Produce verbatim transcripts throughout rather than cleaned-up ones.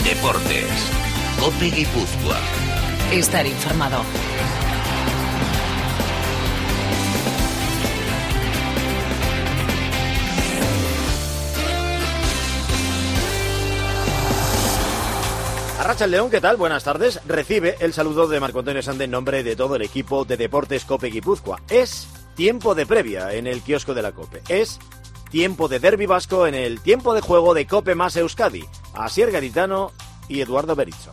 Deportes. COPE Guipúzcoa. Estar informado. Arratsaldeon, ¿qué tal? Buenas tardes. Recibe el saludo de Marco Antonio Sande en nombre de todo el equipo de Deportes COPE Guipúzcoa. Es tiempo de previa en el kiosco de la COPE. Es tiempo de derbi vasco en el tiempo de juego de COPE más Euskadi. Asier Garitano y Eduardo Berizzo.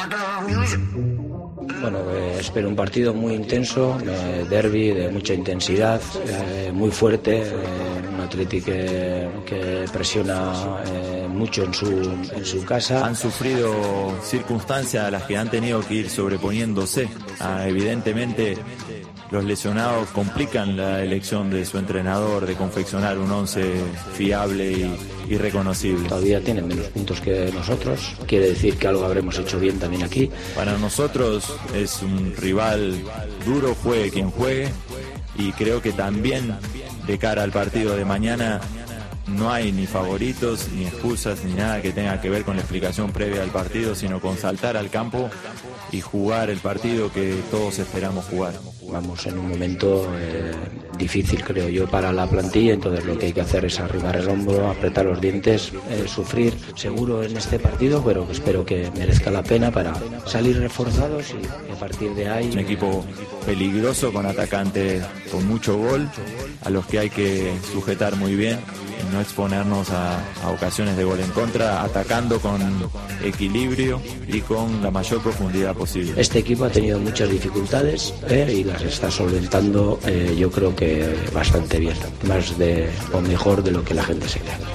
Bueno, eh, espero un partido muy intenso, eh, derbi de mucha intensidad, eh, muy fuerte, eh, un Atleti que, que presiona eh, mucho en su, en su casa. Han sufrido circunstancias a las que han tenido que ir sobreponiéndose. Ah, evidentemente los lesionados complican la elección de su entrenador de confeccionar un once fiable y, y reconocible. Todavía tienen menos puntos que nosotros, quiere decir que algo habremos hecho bien también aquí. Para nosotros es un rival duro, juegue quien juegue, y creo que también de cara al partido de mañana no hay ni favoritos, ni excusas, ni nada que tenga que ver con la explicación previa del partido, sino con saltar al campo y jugar el partido que todos esperamos jugar. Vamos en un momento eh, difícil, creo yo, para la plantilla, entonces lo que hay que hacer es arrimar el hombro, apretar los dientes, eh, sufrir seguro en este partido, pero espero que merezca la pena para salir reforzados y a partir de ahí... Un equipo peligroso con atacantes con mucho gol, a los que hay que sujetar muy bien, y no exponernos a, a ocasiones de gol en contra, atacando con equilibrio y con la mayor profundidad posible. Este equipo ha tenido muchas dificultades eh, y las está solventando, eh, yo creo que bastante bien, más de o mejor de lo que la gente se cree.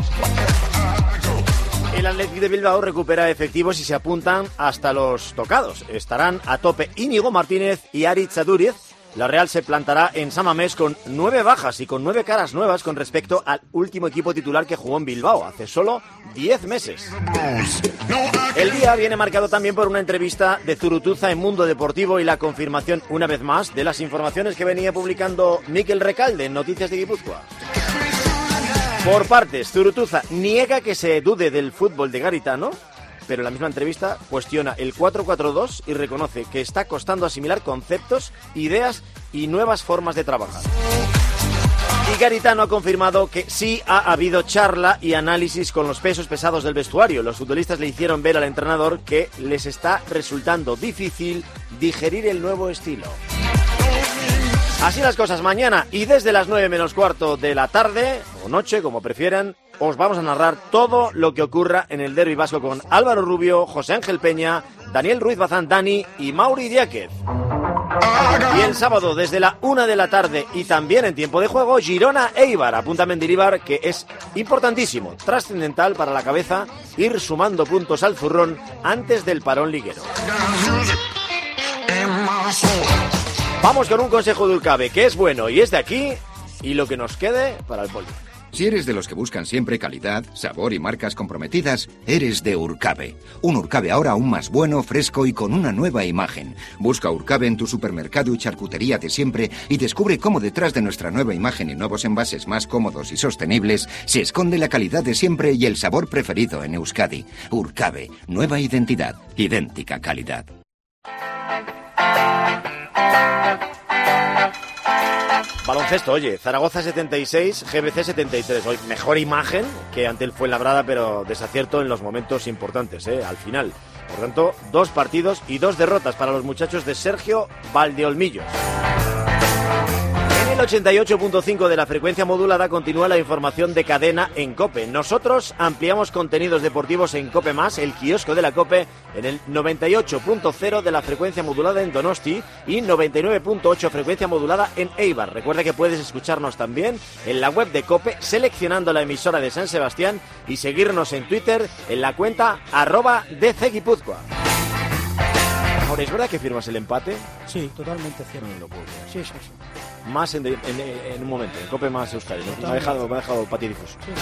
El Athletic de Bilbao recupera efectivos y se apuntan hasta los tocados. Estarán a tope Íñigo Martínez y Aritz Aduriz. La Real se plantará en San Mamés con nueve bajas y con nueve caras nuevas con respecto al último equipo titular que jugó en Bilbao hace solo diez meses. El día viene marcado también por una entrevista de Zurutuza en Mundo Deportivo y la confirmación una vez más de las informaciones que venía publicando Mikel Recalde en Noticias de Guipúzcoa. Por partes, Zurutuza niega que se dude del fútbol de Garitano, pero en la misma entrevista cuestiona el cuatro cuatro dos y reconoce que está costando asimilar conceptos, ideas y nuevas formas de trabajar. Y Garitano ha confirmado que sí ha habido charla y análisis con los pesos pesados del vestuario. Los futbolistas le hicieron ver al entrenador que les está resultando difícil digerir el nuevo estilo. Así las cosas mañana y desde las nueve menos cuarto de la tarde, o noche, como prefieran, os vamos a narrar todo lo que ocurra en el derbi vasco con Álvaro Rubio, José Ángel Peña, Daniel Ruiz Bazán Dani y Mauri Diáquez. Y el sábado desde la una de la tarde y también en tiempo de juego, Girona Eibar. Apunta Mendilibar que es importantísimo, trascendental para la cabeza ir sumando puntos al zurrón antes del parón liguero. Vamos con un consejo de Urcabe que es bueno y es de aquí y lo que nos quede para el poli. Si eres de los que buscan siempre calidad, sabor y marcas comprometidas, eres de Urcabe. Un Urcabe ahora aún más bueno, fresco y con una nueva imagen. Busca Urcabe en tu supermercado y charcutería de siempre y descubre cómo detrás de nuestra nueva imagen y nuevos envases más cómodos y sostenibles se esconde la calidad de siempre y el sabor preferido en Euskadi. Urcabe, nueva identidad, idéntica calidad. Baloncesto, oye, Zaragoza setenta y seis, G B C setenta y tres. Hoy mejor imagen que ante el Fuenlabrada, pero desacierto en los momentos importantes, ¿eh? Al final. Por tanto, dos partidos y dos derrotas para los muchachos de Sergio Valdeolmillos. En el ochenta y ocho punto cinco de la frecuencia modulada continúa la información de cadena en COPE. Nosotros ampliamos contenidos deportivos en COPE más, el kiosco de la COPE, en el noventa y ocho punto cero de la frecuencia modulada en Donosti y noventa y nueve punto ocho frecuencia modulada en Eibar. Recuerda que puedes escucharnos también en la web de COPE seleccionando la emisora de San Sebastián y seguirnos en Twitter en la cuenta arroba D C Guipúzcoa. Ahora, ¿es verdad que firmas el empate? Sí, totalmente cierto. No lo puedo creer. Sí, sí, sí. Más en, de, en, en un momento, en COPE más Euskadi, ¿no? Me ha dejado, me ha dejado patidifuso. Sí.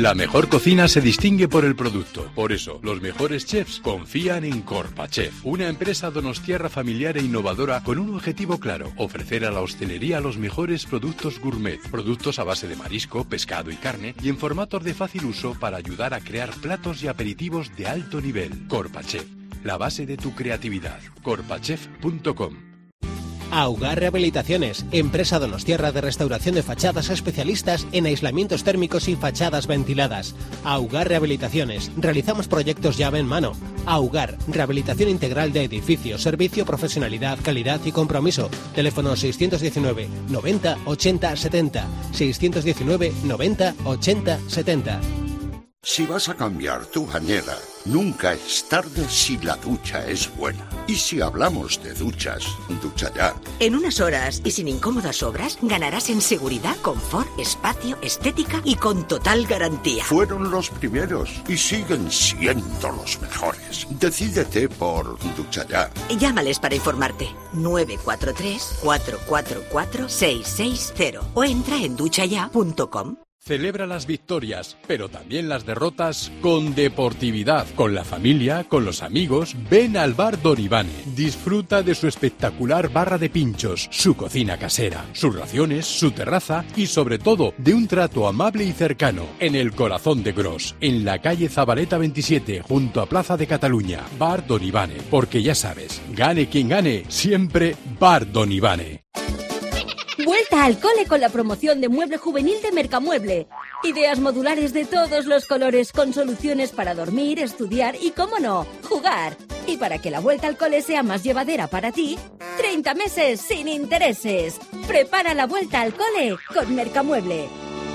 La mejor cocina se distingue por el producto. Por eso, los mejores chefs confían en Corpachef, una empresa donostiarra familiar e innovadora con un objetivo claro: ofrecer a la hostelería los mejores productos gourmet, productos a base de marisco, pescado y carne, y en formatos de fácil uso para ayudar a crear platos y aperitivos de alto nivel. Corpachef, la base de tu creatividad. corpachef punto com. Augar Rehabilitaciones, empresa donostiarra de restauración de fachadas, especialistas en aislamientos térmicos y fachadas ventiladas. Augar Rehabilitaciones, realizamos proyectos llave en mano. Augar, rehabilitación integral de edificios, servicio, profesionalidad, calidad y compromiso. Teléfono seiscientos diecinueve noventa ochenta setenta, seiscientos diecinueve noventa ochenta setenta. Si vas a cambiar tu bañera, nunca es tarde si la ducha es buena. Y si hablamos de duchas, ducha ya. En unas horas y sin incómodas obras, ganarás en seguridad, confort, espacio, estética y con total garantía. Fueron los primeros y siguen siendo los mejores. Decídete por ducha ya. Llámales para informarte. nueve cuatro tres, cuatro cuatro cuatro, seis seis cero o entra en ducha ya punto com. Celebra las victorias, pero también las derrotas con deportividad. Con la familia, con los amigos, ven al Bar Don Ivane. Disfruta de su espectacular barra de pinchos, su cocina casera, sus raciones, su terraza y sobre todo de un trato amable y cercano. En el corazón de Gros, en la calle Zabaleta veintisiete, junto a Plaza de Cataluña. Bar Don Ivane, porque ya sabes, gane quien gane, siempre Bar Don Ivane. Vuelta al cole con la promoción de mueble juvenil de Mercamueble. Ideas modulares de todos los colores con soluciones para dormir, estudiar y, cómo no, jugar. Y para que la vuelta al cole sea más llevadera para ti, treinta meses sin intereses. Prepara la vuelta al cole con Mercamueble.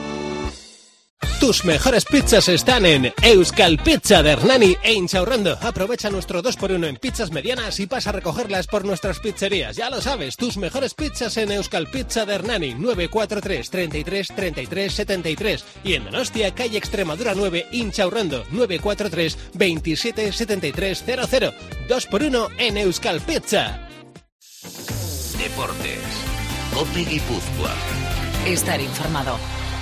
Tus mejores pizzas están en Euskal Pizza de Hernani e Inchaurrando. Aprovecha nuestro dos por uno en pizzas medianas y pasa a recogerlas por nuestras pizzerías. Ya lo sabes, tus mejores pizzas en Euskal Pizza de Hernani, nueve cuatro tres, treinta y tres, treinta y tres, setenta y tres. Y en Donostia, calle Extremadura nueve, Inchaurrando, nueve cuatro tres, veintisiete, setenta y tres, cero cero. dos por uno en Euskal Pizza. Deportes. COPE Guipúzcoa. Estar informado.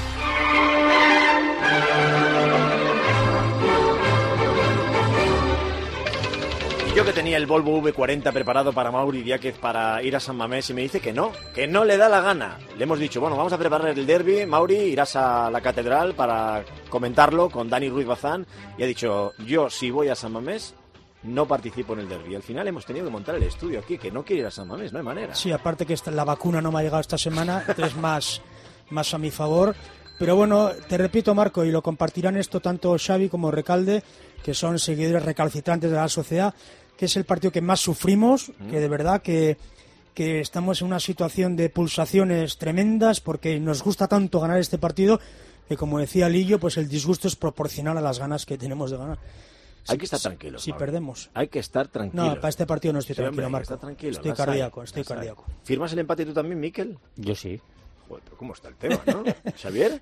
Y yo que tenía el Volvo V cuarenta preparado para Mauri Diáquez para ir a San Mamés y me dice que no, que no le da la gana. Le hemos dicho, bueno, vamos a preparar el derbi, Mauri, irás a la catedral para comentarlo con Dani Ruiz Bazán, y ha dicho, yo si voy a San Mamés no participo en el derbi. Al final hemos tenido que montar el estudio aquí, que no quiere ir a San Mamés, no hay manera. Sí, aparte que esta, la vacuna no me ha llegado esta semana, entonces más, más a mi favor. Pero bueno, te repito, Marco, y lo compartirán esto tanto Xavi como Recalde, que son seguidores recalcitrantes de la sociedad, que es el partido que más sufrimos, mm. que de verdad que, que estamos en una situación de pulsaciones tremendas, porque nos gusta tanto ganar este partido, que como decía Lillo, pues el disgusto es proporcional a las ganas que tenemos de ganar. Hay que estar tranquilos. Si Mauro. perdemos. Hay que estar tranquilos. No, para este partido no estoy sí, tranquilo, hombre, Marco. Está tranquilo, estoy cardíaco, hay, estoy cardíaco. Hay. ¿Firmas el empate tú también, Miquel? Yo sí. Joder, pero ¿cómo está el tema, no? ¿Xavier?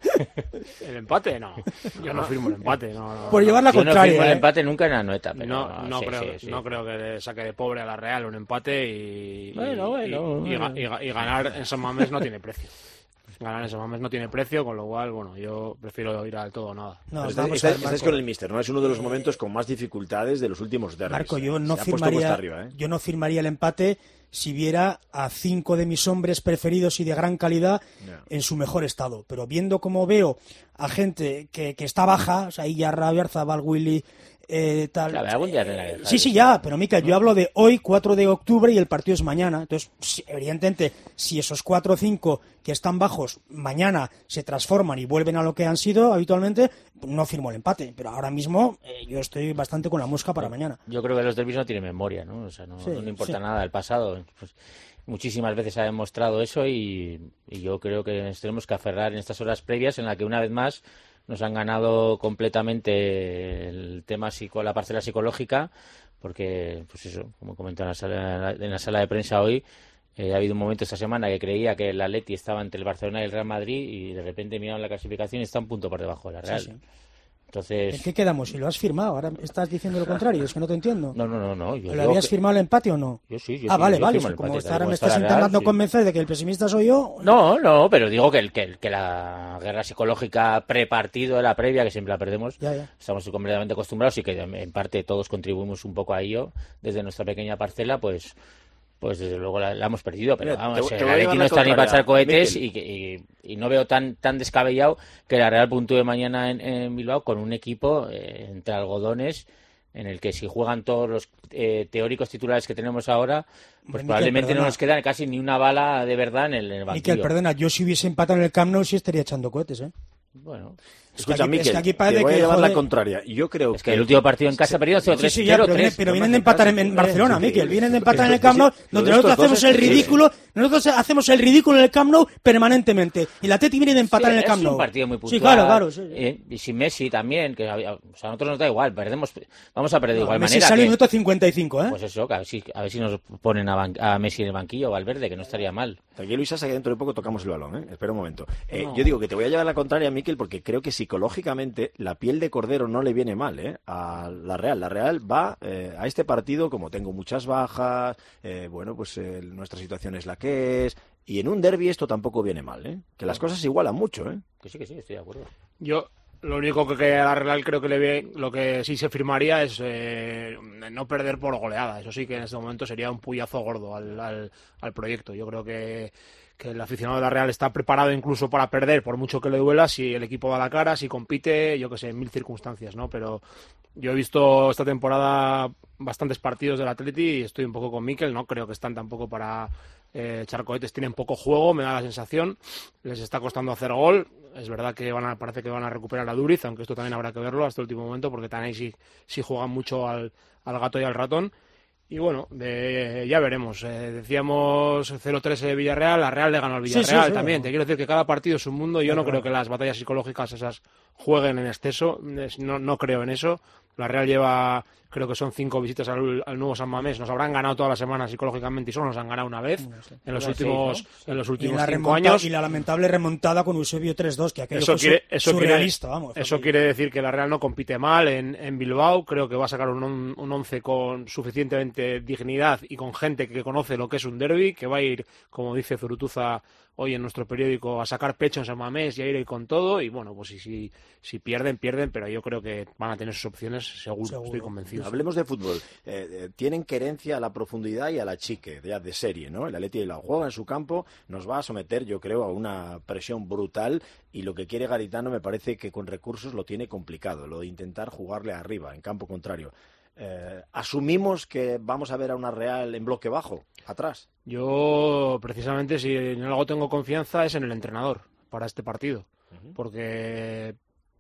El empate, no. Yo no firmo el empate. No, no, Por no. llevar la Yo contraria. no firmo ¿eh? el empate nunca en la noeta. Pero no, no, no, sí, creo, sí, sí. no creo que le saque de pobre a la Real un empate y, bueno, bueno, y, bueno. y, y, y ganar en San Mamés no tiene precio. Ganar en San Mamés no tiene precio, con lo cual, bueno, yo prefiero ir al todo o nada. No, estáis, vamos estáis, a ver, estáis con el míster, ¿no? Es uno de los momentos con más dificultades de los últimos derbis. Marco, yo no, Se firmaría, arriba, ¿eh? yo no firmaría el empate si viera a cinco de mis hombres preferidos y de gran calidad yeah. en su mejor estado. Pero viendo cómo veo a gente que, que está baja, o sea, ahí ya Rabiar, Zabal, Willy... Eh, tal. Claro, algún día te sí, sí, ya, pero Mica, yo hablo de hoy, cuatro de octubre, y el partido es mañana. Entonces, evidentemente, si esos cuatro o cinco que están bajos mañana se transforman y vuelven a lo que han sido habitualmente, no firmo el empate. Pero ahora mismo eh, yo estoy bastante con la mosca para mañana. Yo creo que los derbis no tienen memoria, ¿no? O sea, no, sí, no le importa sí. nada del pasado. Pues, muchísimas veces ha demostrado eso y, y yo creo que nos tenemos que aferrar en estas horas previas en la que una vez más nos han ganado completamente el tema psico, la parcela psicológica, porque, pues eso, como comentaba en la sala, en la sala de prensa hoy, eh, ha habido un momento esta semana que creía que el Atleti estaba entre el Barcelona y el Real Madrid y de repente miraron la clasificación y está un punto por debajo de la Real. Sí, sí. Entonces... ¿En qué quedamos? Si lo has firmado, ahora estás diciendo lo contrario, es que no te entiendo. No, no, no, no. Yo, ¿Lo habías que... firmado el empate o no? Yo sí, yo Ah, sí, vale, yo vale, el como empate, ahora me estás estás intentando sí. convencer de que el pesimista soy yo. No, no, pero digo que, el, que, el, que la guerra psicológica pre-partido de la previa, que siempre la perdemos, ya, ya. estamos completamente acostumbrados y que en parte todos contribuimos un poco a ello desde nuestra pequeña parcela, pues... Pues desde luego la, la hemos perdido, pero Mira, vamos, te, el te Atleti no está ni para echar cohetes y, y, y no veo tan tan descabellado que la Real puntúe mañana en, en Bilbao con un equipo eh, entre algodones en el que si juegan todos los eh, teóricos titulares que tenemos ahora, pues Miquel, probablemente perdona. no nos queda casi ni una bala de verdad en el, en el banquillo. Miquel, perdona, yo si hubiese empatado en el Camp Nou sí estaría echando cohetes, ¿eh? Bueno... Escucha, es que aquí, Miquel, es que aquí te voy a llevar joder... la contraria. Yo creo es que, que el último partido en casa ha perdido cero tres. Sí, sí, ya, pero, viene, pero vienen de empatar en, en Barcelona, sí, Miquel. Vienen de empatar esto, en el Camp Nou, sí, donde nosotros hacemos el ridículo. Sí. Nosotros hacemos el ridículo en el Camp Nou permanentemente. Y la Atleti viene de empatar sí, en el Camp Nou. Es un partido muy puntual. Sí, claro, claro. Sí, sí. Eh, y sin Messi también, que o sea, a nosotros nos da igual. Perdemos, vamos a perder de no, igual Messi manera. Messi sale que, minuto cincuenta y cinco, ¿eh? Pues eso, que a ver si, a ver si nos ponen a, ban, a Messi en el banquillo o Valverde, que no estaría mal. Tranquilo, Isasa, que dentro de poco tocamos el balón, ¿eh? Espera un momento. Eh, no. Yo digo que te voy a llevar la contraria, Miquel, porque creo que psicológicamente la piel de Cordero no le viene mal, ¿eh? A la Real. La Real va eh, a este partido, como tengo muchas bajas, eh, bueno, pues eh, nuestra situación es la que es, y en un derbi esto tampoco viene mal, ¿eh? Que las cosas se igualan mucho, ¿eh? Que sí, que sí, estoy de acuerdo. Yo... Lo único que, que a la Real creo que le ve, lo que sí se firmaría es eh, no perder por goleada. Eso sí que en este momento sería un puyazo gordo al, al, al proyecto. Yo creo que, que el aficionado de la Real está preparado incluso para perder, por mucho que le duela, si el equipo da la cara, si compite, yo que sé, en mil circunstancias, ¿no? Pero yo he visto esta temporada bastantes partidos del Atleti y estoy un poco con Miquel, no creo que están tampoco para eh, echar cohetes, tienen poco juego, me da la sensación, les está costando hacer gol. Es verdad que van a, parece que van a recuperar a Duriz, aunque esto también habrá que verlo hasta el último momento, porque también sí, sí juegan mucho al, al gato y al ratón. Y bueno, de, ya veremos. Eh, decíamos cero tres de Villarreal, la Real le ganó al Villarreal sí, sí, sí, también. No. Te quiero decir que cada partido es un mundo. Yo no, no creo que las batallas psicológicas esas jueguen en exceso. No, no creo en eso. La Real lleva, creo que son cinco visitas al, al nuevo San Mamés. Nos habrán ganado toda la semana psicológicamente y solo nos han ganado una vez no sé. en, los últimos, seis, ¿no? en los últimos y cinco años. Y la lamentable remontada con Eusebio tres dos, que aquello eso fue quiere, eso surrealista. Quiere, vamos, eso quiere decir que la Real no compite mal en, en Bilbao. Creo que va a sacar un, un once con suficientemente dignidad y con gente que conoce lo que es un derbi, que va a ir, como dice Zurutuza hoy en nuestro periódico, a sacar pecho en San Mamés y a ir con todo. Y bueno, pues si, si, si pierden, pierden, pero yo creo que van a tener sus opciones, seguro, seguro. Estoy convencido. Hablemos de fútbol. Eh, eh, tienen querencia a la profundidad y a la chique, ya de serie, ¿no? El Atleti la juega en su campo, nos va a someter, yo creo, a una presión brutal, y lo que quiere Garitano me parece que con recursos lo tiene complicado, lo de intentar jugarle arriba, en campo contrario. Eh, ¿Asumimos que vamos a ver a una Real en bloque bajo, atrás? Yo, precisamente, si en algo tengo confianza es en el entrenador para este partido, uh-huh. porque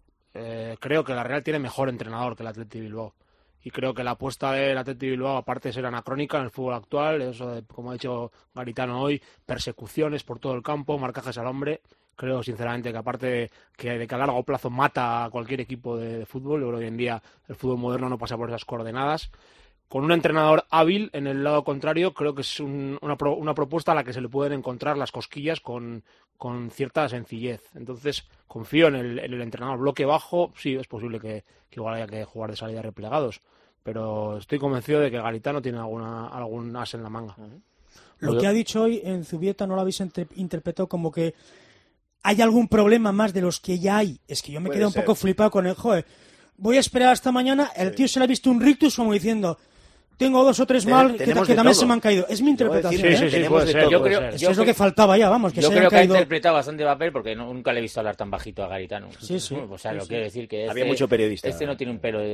eh, creo que la Real tiene mejor entrenador que el Atleti Bilbao. Y creo que la apuesta del Atleti Bilbao, aparte de ser anacrónica en el fútbol actual, eso de, como ha dicho Garitano hoy, persecuciones por todo el campo, marcajes al hombre. Creo sinceramente que aparte de que, de que a largo plazo mata a cualquier equipo de, de fútbol, yo creo que hoy en día el fútbol moderno no pasa por esas coordenadas. Con un entrenador hábil en el lado contrario, creo que es un, una, pro, una propuesta a la que se le pueden encontrar las cosquillas con, con cierta sencillez. Entonces, confío en el, en el entrenador. Bloque bajo, sí, es posible que, que igual haya que jugar de salida replegados, pero estoy convencido de que Garitano tiene alguna, algún as en la manga. Lo que ha dicho hoy en Zubieta no lo habéis inter- interpretado como que hay algún problema más de los que ya hay. Es que yo me quedé un poco flipado con el joder. Voy a esperar hasta mañana. El sí. tío se le ha visto un rictus como diciendo... Tengo dos o tres mal que, que también todo. Se me han caído. Es mi interpretación. Sí, sí, sí, puede ser. Yo creo, Eso yo es lo que faltaba ya, vamos. Que yo se creo que caído... ha interpretado bastante papel porque no, nunca le he visto hablar tan bajito a Garitano. Sí, sí. O sea, sí, lo sí. quiero decir que este, había mucho periodista. Este no tiene un pelo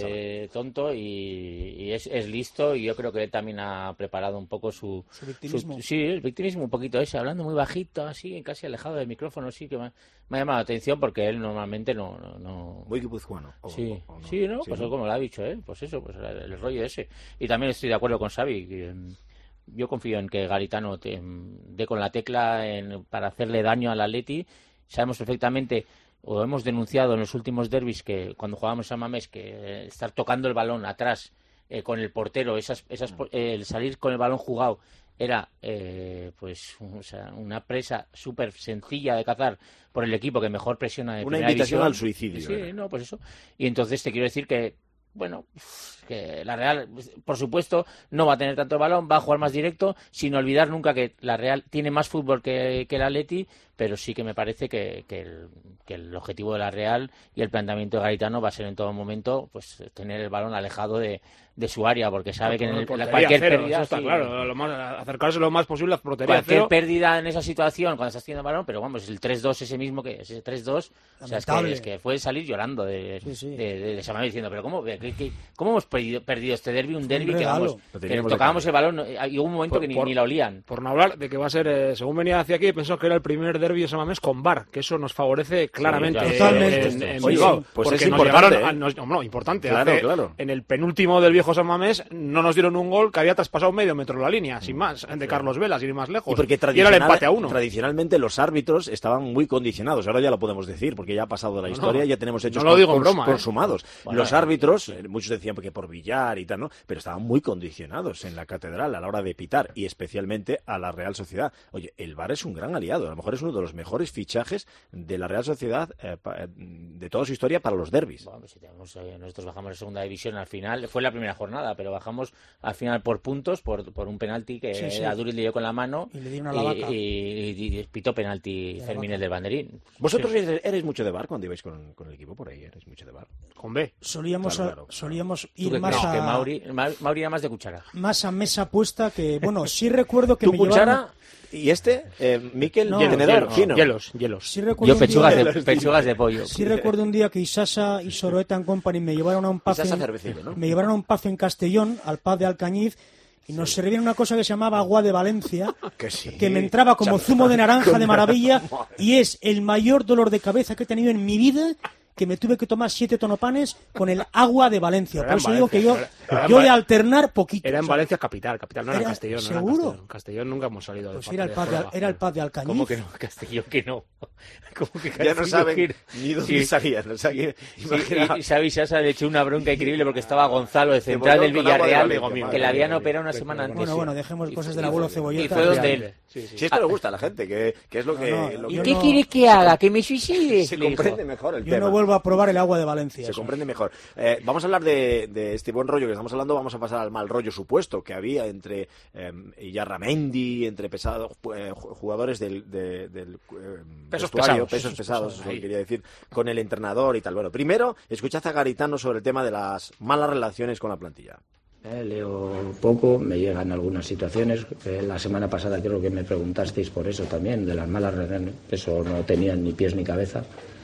de tonto y, y es, es listo, y yo creo que él también ha preparado un poco su... Su victimismo. Su, sí, el victimismo un poquito ese, hablando muy bajito, así, casi alejado del micrófono, sí, que me, me ha llamado la atención porque él normalmente no... no, no... Muy guipuzcoano. Sí, o, o no. sí, ¿no? Sí, pues ¿no? Como lo ha dicho él, pues eso, pues el, el rollo ese. Y también estoy de acuerdo con Xavi, que yo confío en que Garitano te, dé con la tecla en, para hacerle daño al Atleti. Sabemos perfectamente, o hemos denunciado en los últimos derbis, que cuando jugábamos a Mamés, que eh, estar tocando el balón atrás eh, con el portero, esas, esas, eh, el salir con el balón jugado, era eh, pues o sea, una presa súper sencilla de cazar por el equipo que mejor presiona de una primera invitación división. al suicidio. Sí, ¿verdad? no, pues eso. Y entonces te quiero decir que, bueno, que la Real, por supuesto, no va a tener tanto balón, va a jugar más directo, sin olvidar nunca que la Real tiene más fútbol que, que el Atleti, pero sí que me parece que, que, el, que el objetivo de la Real y el planteamiento de Garitano va a ser en todo momento pues tener el balón alejado de, de su área, porque sabe no, que en el, portería cualquier cero, pérdida... eso está sí, claro, lo más, acercarse lo más posible a portería cualquier cero. pérdida en esa situación cuando estás teniendo el balón, pero vamos, el tres dos ese mismo que ese tres dos, o sea, es que, es que fue salir llorando de, sí, sí. de, de, de Samamés diciendo, pero ¿cómo, qué, qué, ¿cómo hemos perdido, perdido este derbi? Un derbi que vamos, que tocábamos el balón y hubo un momento por, que ni, por, ni la olían. Por no hablar de que va a ser, eh, según venía hacia aquí, pensó que era el primer derbi de Samamés con V A R, que eso nos favorece claramente. Sí, totalmente. En, en Oye, Bilbao, pues porque es nos importante. llegaron, ¿eh? a, nos, no, importante. Claro, hace, claro. En el penúltimo del viejo Samamés no nos dieron un gol que había traspasado medio metro la línea, sin más, de Carlos Vela, sin ir más lejos. Y, porque y era el empate a uno. Tradicionalmente los árbitros estaban muy condicionados, ahora ya lo podemos decir, porque ya ha pasado la historia, no, ya tenemos hechos no lo digo cons, en broma, consumados. ¿eh? Bueno, los árbitros, eh, muchos decían que por billar y tal, ¿no? Pero estaban muy condicionados en la catedral a la hora de pitar, y especialmente a la Real Sociedad. Oye, el V A R es un gran aliado, a lo mejor es uno de los mejores fichajes de la Real Sociedad eh, de toda su historia para los derbis. Bueno, pues si tenemos, eh, nosotros bajamos a segunda división al final, fue la primera jornada, pero bajamos al final por puntos, por, por un penalti que sí, sí. Aduriz le dio con la mano y le dio una lavaca. Y, y, y pitó penalti Fermín del Banderín. ¿Vosotros sí. eres, eres mucho de V A R cuando ibais con, con el equipo por ahí? ¿Eres mucho de V A R? Con B. Solíamos, claro, a, claro, solíamos claro. ir que más crees? a... Que Mauri, Mauri era más de cuchara. Más a mesa puesta que... Bueno, sí recuerdo que ¿Tu me cuchara? llevaron... ¿Y este? Eh, ¿Miquel? No, tenedor? Hielos, hielos, hielos. Sí recuerdo Yo pechugas, día... de, pechugas de pollo. Sí recuerdo un día que Isasa y Soroeta and Company me llevaron a un pub en... ¿no? me llevaron a un pub en Castellón, al pub de Alcañiz, y nos sí. servían una cosa que se llamaba agua de Valencia, que, sí. que me entraba como Chapán. zumo de naranja de maravilla, y es el mayor dolor de cabeza que he tenido en mi vida, que me tuve que tomar siete tonopanes con el agua de Valencia. Por eso digo que yo, yo de alternar poquito. Era en Valencia capital, capital, no era, era Castellón. ¿Seguro? No era Castellón. Castellón nunca hemos salido pues de era el, pub de, era el pub de Alcañiz. ¿Cómo que no? Castellón que no. ¿Cómo que ya no saben que... ni dónde sí. salían. O sea, que, sí, y Xavi Sasa le echó una bronca increíble porque estaba Gonzalo de central del Villarreal, de Valencia, que le habían operado una semana antes. Bueno, bueno, dejemos cosas del abuelo Cebolleta. Y fue donde él. Sí, sí. Si esto le gusta a la gente, que, que es lo que... No, no, lo ¿Y que qué no... quieres que haga? ¿Que me suicide? Se comprende mejor el yo tema. Yo no vuelvo a probar el agua de Valencia. Se eso. comprende mejor. Eh, vamos a hablar de, de este buen rollo que estamos hablando, vamos a pasar al mal rollo supuesto que había entre eh, Yarramendi, entre pesados, eh, jugadores del, de, del eh, pesos vestuario, pesados, pesos pesados, eso es lo que quería decir, con el entrenador y tal. Bueno, primero, escuchad a Garitano sobre el tema de las malas relaciones con la plantilla. Eh, leo poco, me llegan algunas situaciones. Eh, la semana pasada creo que me preguntasteis por eso también, de las malas relaciones. Eso no tenían ni pies ni cabeza.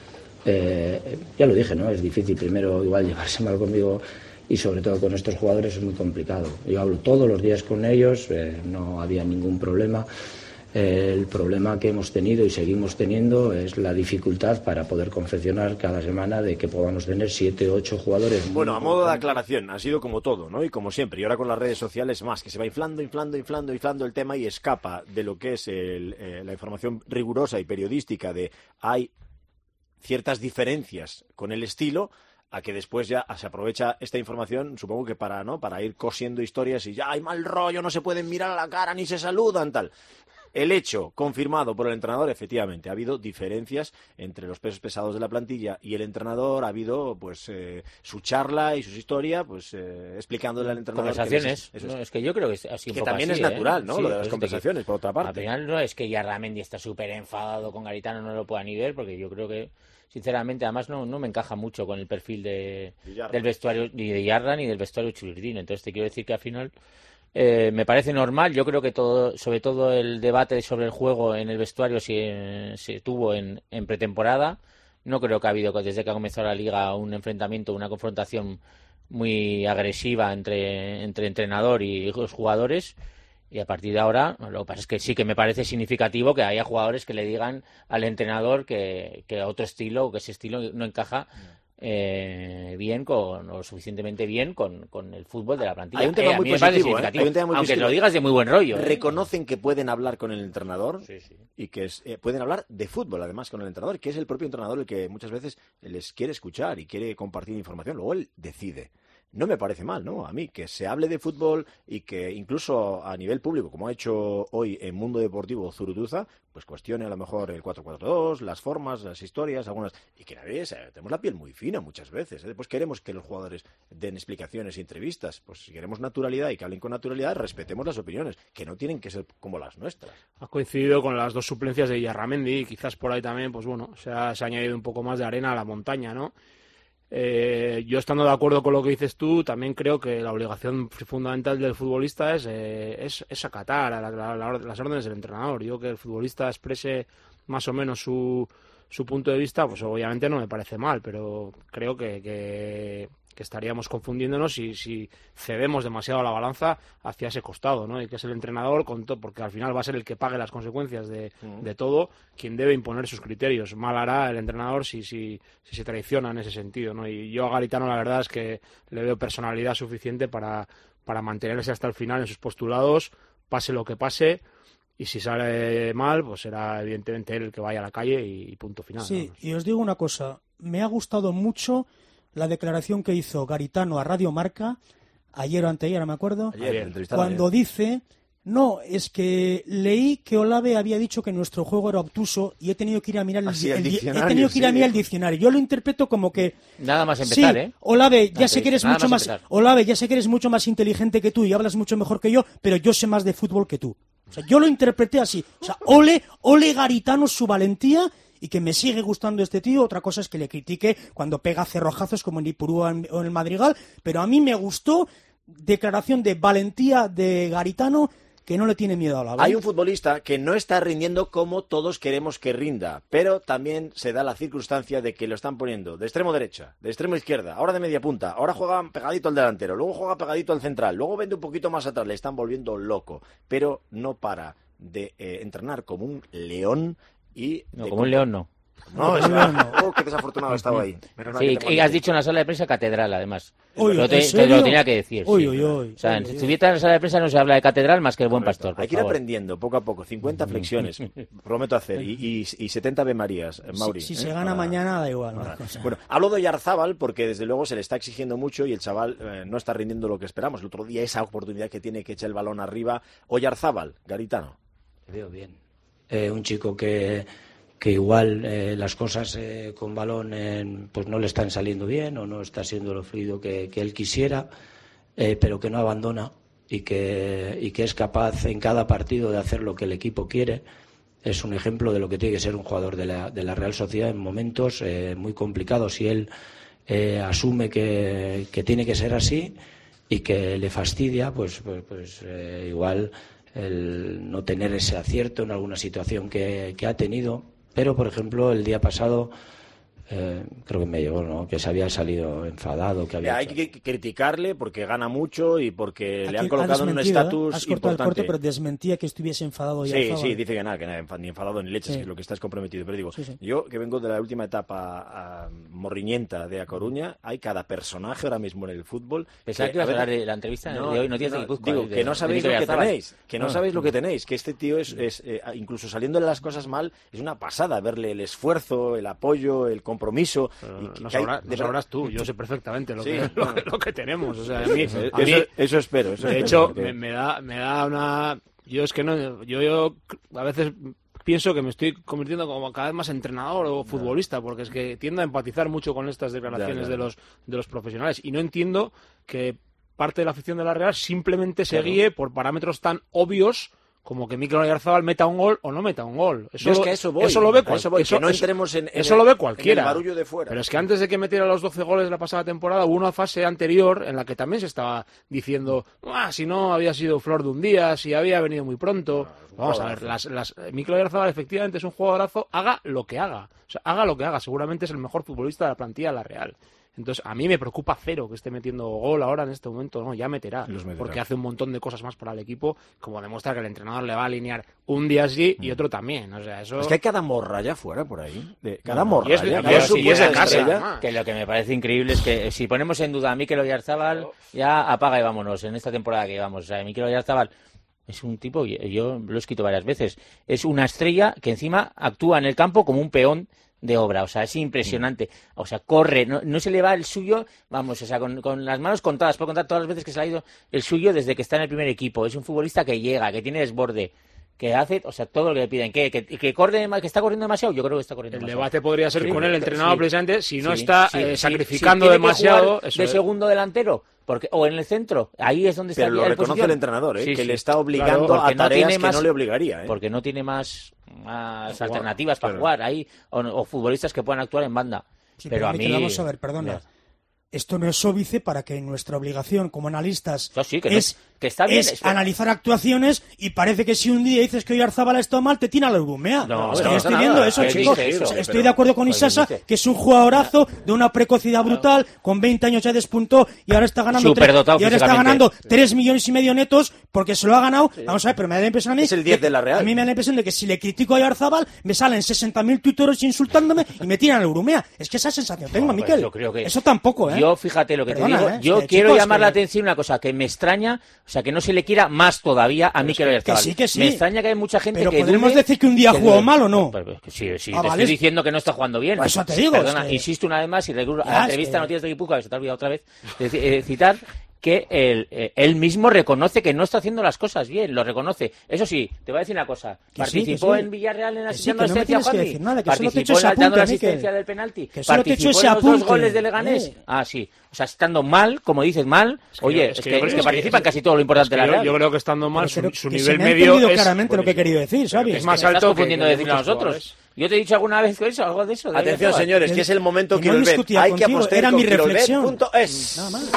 Eh, ya lo dije, ¿no? Es difícil primero igual llevarse mal conmigo y sobre todo con estos jugadores es muy complicado. Yo hablo todos los días con ellos, eh, no había ningún problema. Eh, el problema que hemos tenido y seguimos teniendo es la dificultad para poder confeccionar cada semana de que podamos tener siete, ocho jugadores. Bueno, a modo de aclaración, ha sido como todo, ¿no? Y como siempre, y ahora con las redes sociales más, que se va inflando, inflando, inflando, inflando el tema y escapa de lo que es el, eh, la información rigurosa y periodística de hay ciertas diferencias con el estilo, a que después ya se aprovecha esta información, supongo que para, ¿no? Para ir cosiendo historias y ya hay mal rollo, no se pueden mirar a la cara ni se saludan, tal. El hecho confirmado por el entrenador, efectivamente, ha habido diferencias entre los pesos pesados de la plantilla y el entrenador, ha habido pues eh, su charla y su historia, pues eh, explicándole al entrenador. Conversaciones, que, eso, eso no, es, es que yo creo que es así un que poco también así, es natural, ¿eh? ¿no? Sí, Lo de las pues conversaciones, que, por otra parte. Al final no es que Yarramendi está súper enfadado con Garitano, no lo pueda ni ver, porque yo creo que sinceramente, además no, no me encaja mucho con el perfil de, del vestuario ni de Yarra ni del vestuario Churirdín. Entonces te quiero decir que al final eh, me parece normal. Yo creo que todo, sobre todo el debate sobre el juego en el vestuario se, se tuvo en, en pretemporada. No creo que ha habido desde que ha comenzado la liga un enfrentamiento, una confrontación muy agresiva entre, entre entrenador y los jugadores. Y a partir de ahora, lo que pasa es que sí que me parece significativo que haya jugadores que le digan al entrenador que, que otro estilo, que ese estilo no encaja eh, bien con, o suficientemente bien con, con el fútbol de la plantilla. Hay un tema eh, muy positivo, ¿eh? Hay un tema muy aunque positivo. lo digas de muy buen rollo. ¿eh? Reconocen que pueden hablar con el entrenador sí, sí. y que es, eh, pueden hablar de fútbol, además, con el entrenador, que es el propio entrenador el que muchas veces les quiere escuchar y quiere compartir información. Luego él decide. no me parece mal, ¿no? A mí, que se hable de fútbol y que incluso a nivel público, como ha hecho hoy en Mundo Deportivo Zurutuza, pues cuestione a lo mejor el cuatro cuatro dos, las formas, las historias, algunas, y que nadie, tenemos la piel muy fina muchas veces, ¿eh? Pues queremos que los jugadores den explicaciones y entrevistas, pues si queremos naturalidad y que hablen con naturalidad, respetemos las opiniones, que no tienen que ser como las nuestras. Ha coincidido con las dos suplencias de Illarramendi y quizás por ahí también, pues bueno, se ha, se ha añadido un poco más de arena a la montaña, ¿no? Eh, yo estando de acuerdo con lo que dices tú, también creo que la obligación fundamental del futbolista es, eh, es, es acatar a la, la, la, las órdenes del entrenador. Yo que el futbolista exprese más o menos su, su punto de vista, pues obviamente no me parece mal, pero creo que, que, que estaríamos confundiéndonos si, si cedemos demasiado la balanza hacia ese costado, ¿no? Y que es el entrenador, con to- porque al final va a ser el que pague las consecuencias de, uh-huh. de todo, quien debe imponer sus criterios. Mal hará el entrenador si, si, si se traiciona en ese sentido, ¿no? Y yo a Garitano la verdad es que le veo personalidad suficiente para, para mantenerse hasta el final en sus postulados, pase lo que pase. Y si sale mal, pues será evidentemente él el que vaya a la calle y punto final. Sí, ¿no? Y os digo una cosa, me ha gustado mucho la declaración que hizo Garitano a Radio Marca, ayer o anteayer, no me acuerdo, ayer, cuando ayer. dice, no, es que leí que Olave había dicho que nuestro juego era obtuso y he tenido que ir a mirar el, Así, el el, diccionario, he tenido que ir a sí. mirar el diccionario. Yo lo interpreto como que nada más empezar, sí, ¿eh? Olave, ya Nada sé que eres nada mucho más más, empezar. Olave, ya sé que eres mucho más inteligente que tú y hablas mucho mejor que yo, pero yo sé más de fútbol que tú. O sea, yo lo interpreté así. O sea, ole, ole Garitano su valentía y que me sigue gustando este tío. Otra cosa es que le critique cuando pega cerrojazos como en Ipurú o en el Madrigal, pero a mí me gustó declaración de valentía de Garitano, que no le tiene miedo a la Hay un futbolista que no está rindiendo como todos queremos que rinda, pero también se da la circunstancia de que lo están poniendo de extremo derecha, de extremo izquierda, ahora de media punta, ahora juega pegadito al delantero, luego juega pegadito al central, luego vende un poquito más atrás, le están volviendo loco, pero no para de eh, entrenar como un león y... No, de como un león no. No, es verdad. Oh, qué desafortunado estaba ahí. Sí, y has dicho en la sala de prensa catedral, además. Uy, lo te, ¿en serio? te lo tenía que decir. Uy, sí. uy, uy. O sea, Uy, si uy. estuviera en la sala de prensa no se habla de catedral más que el buen Correcto. pastor. Por Hay que ir favor. aprendiendo poco a poco. cincuenta flexiones, prometo hacer. Y, y, y setenta Ave Marías, Mauri. Si, si ¿eh? se gana Para- mañana, da igual. para- la cosa. Bueno, hablo de Oyarzábal porque desde luego se le está exigiendo mucho y el chaval eh, no está rindiendo lo que esperamos. El otro día esa oportunidad que tiene que echar el balón arriba. Oyarzábal, Garitano. Le veo bien. Eh, un chico que, que igual eh, las cosas eh, con balón eh, pues no le están saliendo bien o no está siendo lo fluido que, que él quisiera, eh, pero que no abandona y que, y que es capaz en cada partido de hacer lo que el equipo quiere. Es un ejemplo de lo que tiene que ser un jugador de la, de la Real Sociedad en momentos eh, muy complicados. Y él eh, asume que, que tiene que ser así y que le fastidia, pues, pues, pues eh, igual el no tener ese acierto en alguna situación que, que ha tenido. Pero, por ejemplo, el día pasado eh, creo que me llegó, ¿no?, que se había salido enfadado, que había Hay hecho- que criticarle porque gana mucho y porque le Aquí han colocado en un desmentido, ¿eh? estatus Has cortado el importante. corte, pero desmentía que estuviese enfadado. Sí, Oyarzábal. sí, dice que nada, que nada, ni enfadado ni leches, Sí. que lo que está es comprometido. Pero digo, Sí, sí. yo que vengo de la última etapa a morriñenta de A Coruña, hay cada personaje ahora mismo en el fútbol. Pensaba que ibas a hablar de la entrevista de hoy, Noticias de Guipúzcoa, Digo, de- que no de sabéis Mikel lo que Oyarzabal. tenéis, que no Ah. sabéis lo que tenéis, que este tío es, es eh, incluso saliéndole las cosas mal, es una pasada verle el esfuerzo, el apoyo, el compromiso. Y que- No que hay- sabrás, de no verdad- sabrás tú, yo sé perfectamente lo, Sí. que, lo, que, lo que tenemos. O sea, a mí, Eso- a mí- eso- eso espero, eso de espero, hecho, porque- me, me da, me da una... Yo es que no... Yo, yo a veces pienso que me estoy convirtiendo como cada vez más entrenador o futbolista, porque es que tiendo a empatizar mucho con estas declaraciones Ya, ya, de ya. los de los profesionales. Y no entiendo que parte de la afición de la Real simplemente se Claro. guíe por parámetros tan obvios como que Mikel Oyarzabal meta un gol o no meta un gol. Eso, Yo es lo- que a eso voy, eso lo ve a cual- eso voy, que no eso- entremos en- en eso el- lo ve en el cualquiera. barullo de fuera. Pero es que antes de que metiera los doce goles la pasada temporada hubo una fase anterior en la que también se estaba diciendo, ah, si no había sido flor de un día, si había venido muy pronto. Vamos a ver, las, las, Mikel Oyarzabal efectivamente es un jugadorazo, haga lo que haga. O sea, haga lo que haga. Seguramente es el mejor futbolista de la plantilla de la Real. Entonces, a mí me preocupa cero que esté metiendo gol ahora en este momento. No, ya meterá. Los meterá. Porque hace un montón de cosas más para el equipo, como demuestra que el entrenador le va a alinear un día sí y otro también. O sea, eso... Es que hay cada morralla fuera por ahí. De, cada No, morralla. y es de- cada y es- y es de supuesta casa, estrella. además. Que lo que me parece increíble es que eh, si ponemos en duda a Mikel Oyarzabal, ya apaga y vámonos en esta temporada que llevamos. O sea, Mikel Oyarzabal es un tipo, yo lo he escrito varias veces, es una estrella que encima actúa en el campo como un peón de obra, o sea, es impresionante, o sea, corre, no, no se le va el suyo, vamos, o sea, con, con las manos contadas, puedo contar todas las veces que se le ha ido el suyo desde que está en el primer equipo, es un futbolista que llega, que tiene desborde, que hace, o sea, todo lo que le piden, que, que, que corre, que está corriendo demasiado, yo creo que está corriendo el demasiado. El debate podría ser sí, con el entrenador, sí, precisamente, si no sí, está sí, eh, sí, sacrificando sí, demasiado. Eso de es. segundo delantero, porque o en el centro, ahí es donde está. Pero lo reconoce posición. El entrenador, ¿eh? Sí, que sí. le está obligando claro, a tareas no que más, no le obligaría. ¿eh? Porque no tiene más, más alternativas para claro. jugar ahí, o, o futbolistas que puedan actuar en banda. Sí, pero, pero a mí... Vamos a ver, perdona. Mira. Esto no es óbice para que nuestra obligación como analistas no, sí, que es, no, que está bien, es es analizar actuaciones y parece que si un día dices que Oyarzabal está mal, te tira la Urumea. No, es que no, yo estoy no, viendo nada, eso, chicos. Eso, estoy pero, de acuerdo con Isasa, que es un jugadorazo de una precocidad brutal, con veinte años ya despuntó y ahora está ganando, tres, y ahora está ganando tres millones y medio netos porque se lo ha ganado. Sí. Vamos a ver, pero me da la impresión a mí... Es el diez de la Real. A mí me da la impresión de que si le critico a Oyarzabal, me salen sesenta mil tuiteros insultándome y me tiran la Urumea. Es que esa sensación tengo, no, Miquel. Yo creo que... Eso tampoco, ¿eh? Yo, fíjate lo que Perdona, te digo, ¿eh? yo es que, quiero chicos, llamar que... la atención una cosa, que me extraña, o sea, que no se le quiera más todavía a Mikel Oyarzabal. Que sí, que sí. Me extraña que hay mucha gente pero que podemos dude, decir que un día ha jugado mal o no. Sí, sí, ah, te vale. estoy diciendo que no está jugando bien. Pues eso te digo. Perdona, es que... insisto una vez más y recurro a ya, la entrevista que... Noticias de Guipúzcoa, que se te ha olvidado otra vez, de, de citar que él, eh, él mismo reconoce que no está haciendo las cosas bien, lo reconoce. Eso sí, te voy a decir una cosa. Que Participó sí, sí. en Villarreal en la sí, asistencia no asistencia no Juanmi. Nada, que Participó en la, dando la asistencia que... del penalti. Que solo Participó te en los apunte. dos goles de Leganés. Eh. Ah, sí. O sea, estando mal, como dices, mal. Es que, oye, es que, es que, es que participa en casi todo lo importante es que de la Real. Yo, yo creo que estando mal, su, pero, su que nivel se me medio ha es... claramente lo que he querido decir, ¿sabes? Es más que alto que, que decirlo a nosotros. Yo te he dicho alguna vez eso, algo de eso. De Atención, señores, que es el momento que Kilolbet. Hay que apostar Era con mi reflexión. Punto es. Nada más.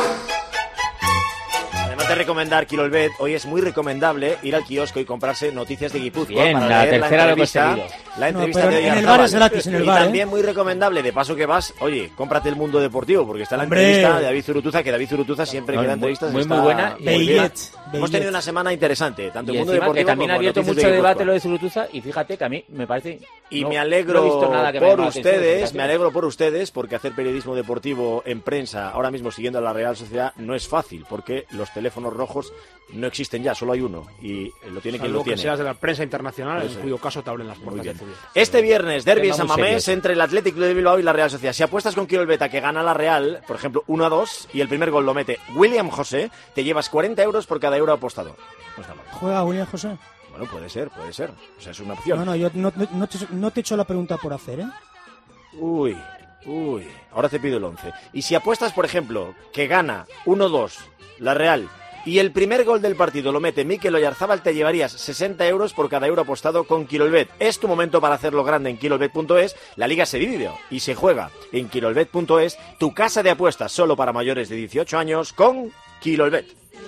De recomendar Kilolbet, hoy es muy recomendable ir al kiosco y comprarse Noticias de Guipúzcoa Bien, para la leer tercera la entrevista, la entrevista no, de en el bar es gratis, en el y bar, también ¿eh? muy recomendable, de paso que vas, oye, cómprate el Mundo Deportivo, porque está la Hombre. entrevista de David Zurutuza, que David Zurutuza siempre no, que da muy, entrevistas muy, está muy buena. muy Bellet, bien. Bellet. Hemos tenido una semana interesante, tanto y el Mundo encima Deportivo que también ha como abierto Noticias mucho de debate lo Guipúzcoa. de Zurutuza y fíjate que a mí me parece... Y no, me alegro no he visto nada que me por llame ustedes, me alegro por ustedes, porque hacer periodismo deportivo en prensa, ahora mismo siguiendo a la Real Sociedad, no es fácil, porque los teléfonos rojos no existen ya, solo hay uno, y lo tiene quien lo tiene. que seas de la prensa internacional, en cuyo caso te abren las puertas. Este viernes, derbi en San Mamés entre el Athletic Club de Bilbao y la Real Sociedad. Si apuestas con Kilolbet a que gana la Real, por ejemplo, uno a dos, y el primer gol lo mete William José, te llevas cuarenta euros por cada euro apostado. No está mal. ¿Juega William José? Bueno, puede ser, puede ser. O sea, es una opción. No, no, yo no, no, no, te, no te he hecho la pregunta por hacer, ¿eh? Uy, uy. Ahora te pido el once. Y si apuestas, por ejemplo, que gana uno dos la Real y el primer gol del partido lo mete Mikel Oyarzabal, te llevarías sesenta euros por cada euro apostado con Kilolbet. Es tu momento para hacerlo grande en Kilolbet punto es. La liga se divide y se juega en Kilolbet punto es, tu casa de apuestas solo para mayores de dieciocho años con Kilolbet.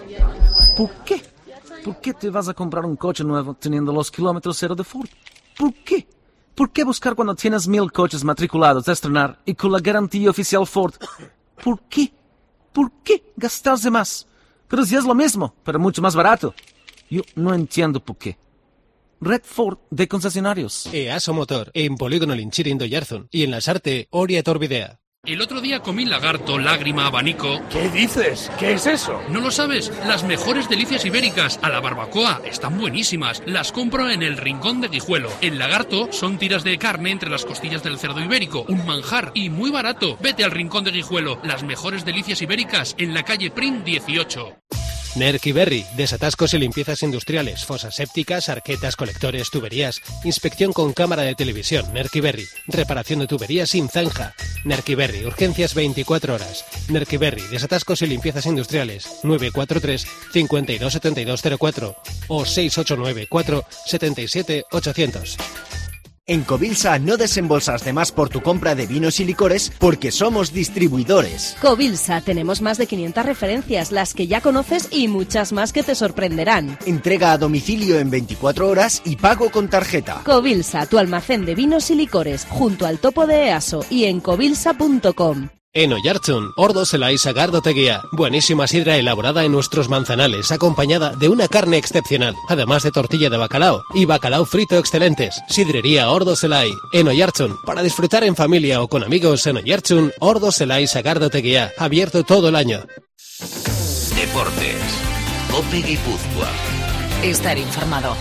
¿Por qué? ¿Por qué te vas a comprar un coche nuevo teniendo los kilómetros cero de Ford? ¿Por qué? ¿Por qué buscar cuando tienes mil coches matriculados a estrenar y con la garantía oficial Ford? ¿Por qué? ¿Por qué gastarse más? Pero si es lo mismo, pero mucho más barato. Yo no entiendo por qué. Red Ford de concesionarios. EASO Motor, en Polígono Linchiri en Doyarzun y en Lasarte, Oria Torbidea. El otro día comí lagarto, lágrima, abanico... ¿Qué dices? ¿Qué es eso? ¿No lo sabes? Las mejores delicias ibéricas a la barbacoa están buenísimas. Las compro en el Rincón de Guijuelo. El lagarto son tiras de carne entre las costillas del cerdo ibérico. Un manjar y muy barato. Vete al Rincón de Guijuelo. Las mejores delicias ibéricas en la calle Prim dieciocho. Nerkiberri, desatascos y limpiezas industriales, fosas sépticas, arquetas, colectores, tuberías, inspección con cámara de televisión. Nerkiberri, reparación de tuberías sin zanja. Nerkiberri, urgencias veinticuatro horas. Nerkiberri, desatascos y limpiezas industriales. nueve cuatro tres, cinco dos siete dos cero cuatro o seis ocho nueve cuatro siete siete ocho cero cero. En Covilsa no desembolsas de más por tu compra de vinos y licores porque somos distribuidores. Covilsa, tenemos más de quinientas referencias, las que ya conoces y muchas más que te sorprenderán. Entrega a domicilio en veinticuatro horas y pago con tarjeta. Covilsa, tu almacén de vinos y licores, junto al topo de EASO y en covilsa punto com. En Oiartzun, Ordo Zelai Sagardotegia, buenísima sidra elaborada en nuestros manzanales, acompañada de una carne excepcional, además de tortilla de bacalao y bacalao frito excelentes. Sidrería Ordo Zelai, en Oiartzun, para disfrutar en familia o con amigos en Oiartzun, Ordo Zelai Sagardotegia, abierto todo el año. Deportes, COPE Guipúzcoa. Estar informado.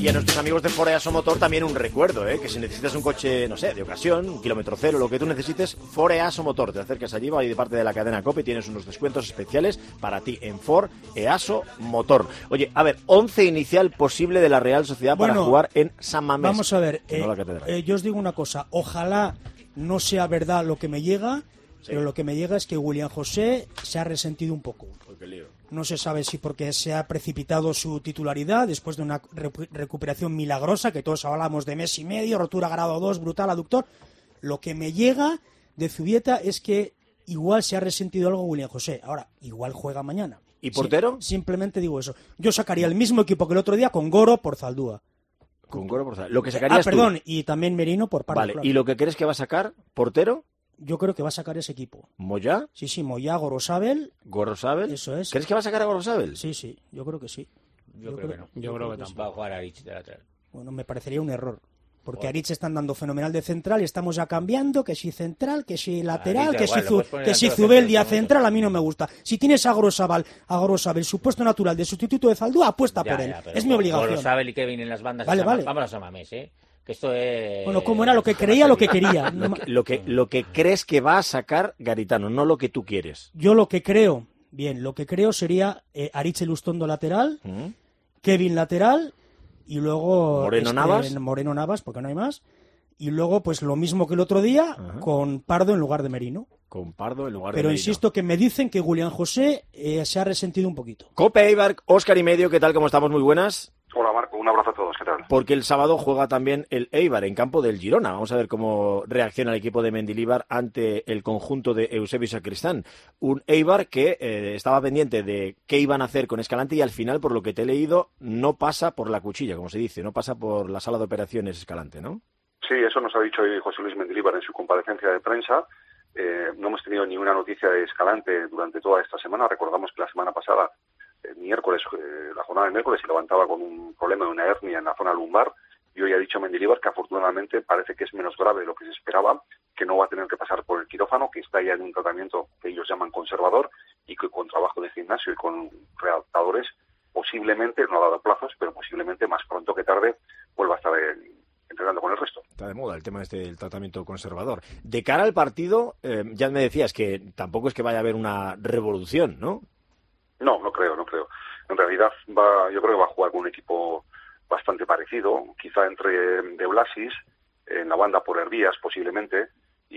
Y a nuestros amigos de Ford EASO Motor también un recuerdo, ¿eh? Que si necesitas un coche, no sé, de ocasión, un kilómetro cero, lo que tú necesites, Ford EASO Motor. Te acercas allí, va ahí de parte de la cadena COPE y tienes unos descuentos especiales para ti en Ford EASO Motor. Oye, a ver, once inicial posible de la Real Sociedad bueno, para jugar en San Mamés. Vamos a ver, eh, no eh, yo os digo una cosa, ojalá no sea verdad lo que me llega, sí. Pero lo que me llega es que William José se ha resentido un poco. Uy, qué lío. No se sabe si porque se ha precipitado su titularidad después de una re recuperación milagrosa, que todos hablamos de mes y medio, rotura grado dos, brutal aductor. Lo que me llega de Zubieta es que igual se ha resentido algo William José. Ahora, igual juega mañana. ¿Y portero? Sí, simplemente digo eso. Yo sacaría el mismo equipo que el otro día con Goro por Zaldúa. Con Goro por Zaldúa. Lo que sacarías Ah, perdón, tú. Y también Merino por Pardo. Vale, claro. ¿y lo que crees que va a sacar? ¿Portero? Yo creo que va a sacar ese equipo. ¿Moyá? Sí, sí, Moyá, Gorosabel. ¿Gorosabel? Eso es. ¿Crees que va a sacar a Gorosabel? Sí, sí, yo creo que sí. Yo, yo creo, creo que no. Yo, yo creo que, que tampoco. Va a jugar a Aritz de lateral. Bueno, me parecería un error. Porque a Aritz están dando fenomenal de central y estamos ya cambiando, que si central, que si lateral, que, igual, si Zu, que si Zubeldia central, a mí no me gusta. Si tienes a Gorosabel, a Gorosabel, supuesto natural de sustituto de Zaldúa, apuesta ya, por él. Ya, es mi obligación. Gorosabel y Kevin en las bandas. Vale, vale. Vámonos a Mamés, ¿eh? Que esto es... Bueno, como era lo que creía, lo que quería. lo, que, lo, que, lo que crees que va a sacar Garitano, no lo que tú quieres. Yo lo que creo, bien, lo que creo sería eh, Aritz Elustondo lateral, ¿Mm? Kevin lateral y luego... Moreno este, Navas. Moreno Navas, porque no hay más. Y luego, pues lo mismo que el otro día, Ajá. con Pardo en lugar de Merino. Con Pardo en lugar Pero de Merino. Pero insisto que me dicen que William José eh, se ha resentido un poquito. Cope Eibar, Óscar y medio, ¿qué tal? ¿Cómo estamos? Muy buenas. Hola Marco, un abrazo a todos, ¿qué tal? Porque el sábado juega también el Eibar en campo del Girona. Vamos a ver cómo reacciona el equipo de Mendilibar ante el conjunto de Eusebio Sacristán. Un Eibar que eh, estaba pendiente de qué iban a hacer con Escalante y al final, por lo que te he leído, no pasa por la cuchilla, como se dice, no pasa por la sala de operaciones Escalante, ¿no? Sí, eso nos ha dicho hoy José Luis Mendilibar en su comparecencia de prensa. Eh, no hemos tenido ninguna noticia de Escalante durante toda esta semana. Recordamos que la semana pasada, el miércoles, eh, la jornada de miércoles, se levantaba con un problema de una hernia en la zona lumbar. Y hoy ha dicho Mendilibar que afortunadamente parece que es menos grave de lo que se esperaba, que no va a tener que pasar por el quirófano, que está ya en un tratamiento que ellos llaman conservador y que con trabajo de gimnasio y con readaptadores posiblemente, no ha dado plazos, pero posiblemente más pronto que tarde vuelva a estar en entrenando con el resto. Está de moda el tema este del tratamiento conservador. De cara al partido, eh, ya me decías que tampoco es que vaya a haber una revolución, ¿no? No, no creo, no creo. En realidad va, yo creo que va a jugar con un equipo bastante parecido, quizá entre De Blasis, en la banda por Hervías posiblemente,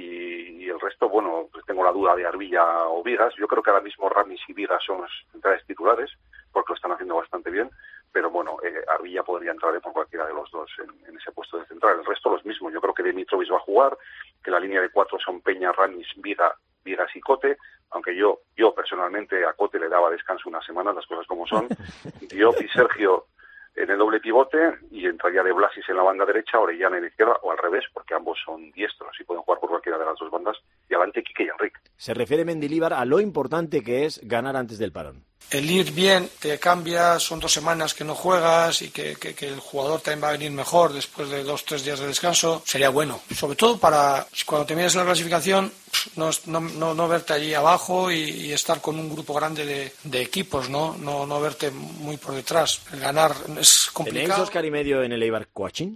y, y el resto, bueno, pues tengo la duda de Arvilla o Vigas. Yo creo que ahora mismo Ramis y Vigas son los centrales titulares, porque lo están haciendo bastante bien. Pero bueno, eh, Arvilla podría entrar por cualquiera de los dos en, en ese puesto de central. El resto los mismos. Yo creo que Dimitrovic va a jugar, que la línea de cuatro son Peña, Ramis, Viga, Vigas y Cote, aunque yo yo personalmente a Cote le daba descanso una semana, las cosas como son. Diop y Sergio en el doble pivote, y entraría De Blasis en la banda derecha, Orellana en la izquierda, o al revés, porque ambos son diestros y pueden jugar por cualquiera de las dos bandas, y adelante Quique y Enrique. Se refiere Mendilibar a lo importante que es ganar antes del parón. El ir bien te cambia, son dos semanas que no juegas y que, que, que el jugador también va a venir mejor después de dos, tres días de descanso, sería bueno. Sobre todo para cuando te miras en la clasificación, no, no, no, no verte allí abajo y, y estar con un grupo grande de, de equipos, ¿no? ¿no? No verte muy por detrás. El ganar es complicado. ¿Tenéis Óscar y medio en el Eibar Coaching?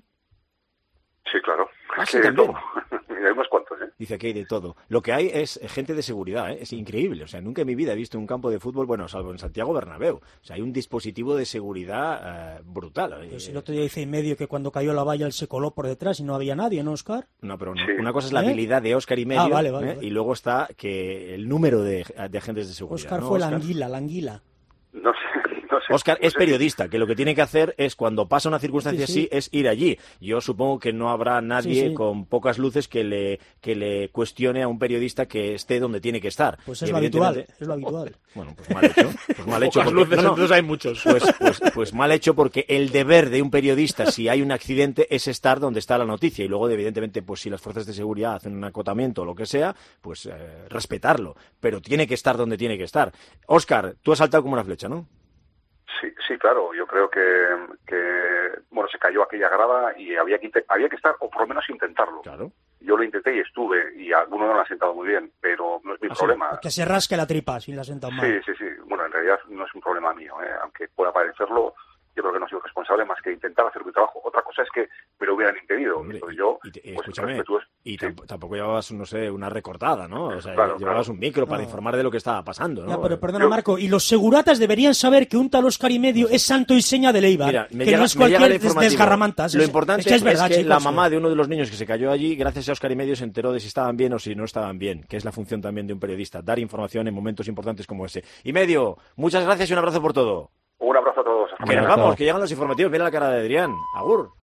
Sí, claro. Ah, sí, también. Hay unos cuantos, ¿eh? Dice que hay de todo. Lo que hay es gente de seguridad, ¿eh? Es increíble. O sea, nunca en mi vida he visto un campo de fútbol, bueno, salvo en Santiago Bernabéu. O sea, hay un dispositivo de seguridad eh, brutal. Pues el otro día hice y medio que cuando cayó la valla él se coló por detrás y no había nadie, ¿no, Óscar? No, pero no. Sí. Una cosa es la ¿Eh? habilidad de Óscar y medio, ah, vale, vale, ¿eh? vale. Y luego está que el número de, de agentes de seguridad. Óscar ¿no, fue Óscar? la anguila, la anguila. No sé. No sé, Óscar no es sé. periodista, que lo que tiene que hacer es, cuando pasa una circunstancia Sí, sí. así, es ir allí. Yo supongo que no habrá nadie Sí, sí. con pocas luces que le, que le cuestione a un periodista que esté donde tiene que estar. Pues es Y lo habitual, evidentemente- es lo habitual. Bueno, pues mal hecho. Pues mal hecho. Pocas porque- luces, no, no, entonces hay muchos. Pues, pues, pues mal hecho, porque el deber de un periodista, si hay un accidente, es estar donde está la noticia. Y luego, evidentemente, pues si las fuerzas de seguridad hacen un acotamiento o lo que sea, pues eh, respetarlo. Pero tiene que estar donde tiene que estar. Óscar, tú has saltado como una flecha, ¿no? Sí, sí, claro. Yo creo que, que bueno, se cayó aquella grada y había que inte- había que estar, o por lo menos intentarlo. Claro. Yo lo intenté y estuve, y a alguno no lo ha sentado muy bien, pero no es mi Así, problema. que se rasque la tripa si la sienta mal. Sí, sí, sí. Bueno, en realidad no es un problema mío, ¿eh? Aunque pueda parecerlo, yo creo que no he sido responsable más que intentar hacer mi trabajo. Otra cosa es que me lo hubieran impedido. Hombre, Entonces yo, y, y, pues, escúchame, respetuoso. y Sí. tamp- tampoco llevabas, no sé, una recortada, ¿no? O sea, Claro, llevabas claro. un micro para No. informar de lo que estaba pasando, ¿no? Ya, pero perdona, Marco, y los seguratas deberían saber que un tal Oscar y medio es santo y seña del Eibar, Mira, me que llega- no es me llega el cualquier des- informativo. desgarramantas. Lo Es- importante es que es verdad, que chicos, la que- mamá de uno de los niños que se cayó allí, gracias a Oscar y medio, se enteró de si estaban bien o si no estaban bien, que es la función también de un periodista, dar información en momentos importantes como ese. Y medio, muchas gracias y un abrazo por todo. Un abrazo a todos. Hasta Que nos mañana. vamos, que llegan los informativos. Mira la cara de Adrián. Agur.